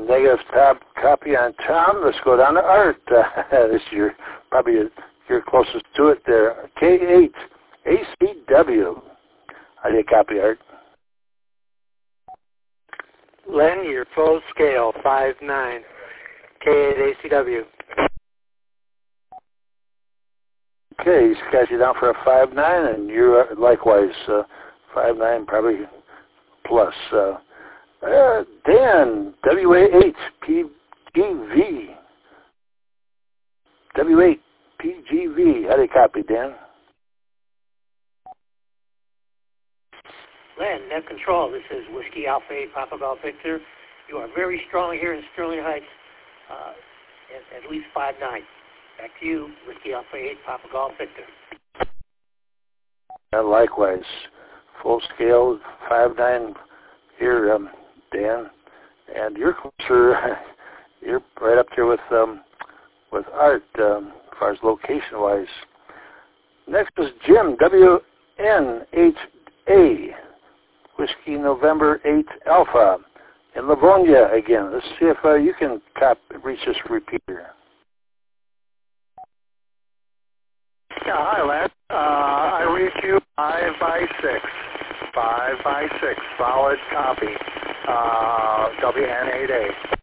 negative copy on Tom. Let's go down to Art. This is probably your closest to it there. K8 ACW. How do you copy, Art? Len, your full scale, 5'9", K8 ACW. Okay, he's got you down for a 5'9", and you're likewise 5'9", probably plus. Dan, WA8 PGV. W8 PGV. How do you copy, Dan? Len, net control. This is Whiskey Alpha 8 Papa Golf Victor. You are very strong here in Sterling Heights, at least 5'9". Back to you, Whiskey Alpha 8 Papa Golf Victor. Likewise, full scale 5'9" here, Dan, and you're closer. You're right up there with Art as far as location wise. Next is Jim, WN8A. Whiskey November 8 Alpha in Livonia again. Let's see if you can reach this repeater. Yeah, hi, Len. I read you 5x6. 5x6. Solid copy. WN8A.